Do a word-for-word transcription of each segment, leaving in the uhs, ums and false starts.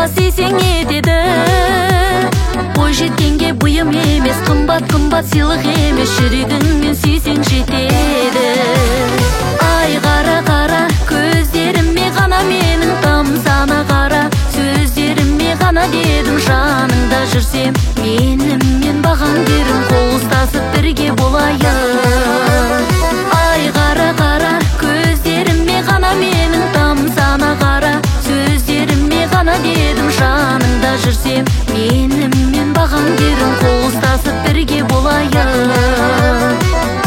сүйсең етеді. Ой жеткенге бұйым емес, қымбат-қымбат сыйлық емес, жүрегіңмен сүйсең жетеді. Ай қара қара, көздеріме ғана менің тамсана қара, сөздеріме ғана дедім жаныңда жүрсем, менімен бағаң берім, қол ұстасып бірге болайық. Ай қара қара, көздеріме ғана менің тамсана қара, сөздеріме ғана дедім жаныңда жүрсем, менімен бағаң берім, қол ұстасып бірге болайық.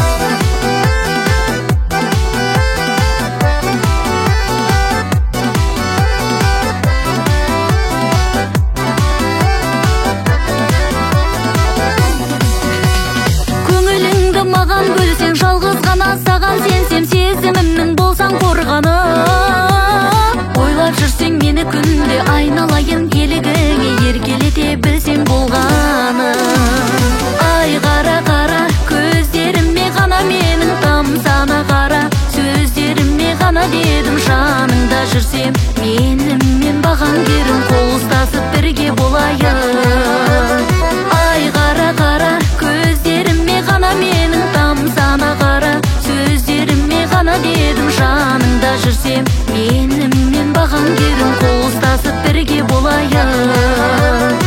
Маған бөлсең, жалғыз ғана саған сенсем, сезімімнің болсаң қорғаны. Ойлап жүрсең мені күнде, айналайын елігіңе, еркелете білсең болғаны. Ай қара қара, көздеріме ғана менің тамсана қара, сөздеріме ғана дедім жаныңда жүрсем, менімен бағаң берім, қол ұстасып бірге болайық. Ай қара қара, көздеріме ғана менің тамсана қара, сөздеріме ғана дедім жаныңда жүрсем, менімен бағаң берім, қол ұстасып бірге болайық.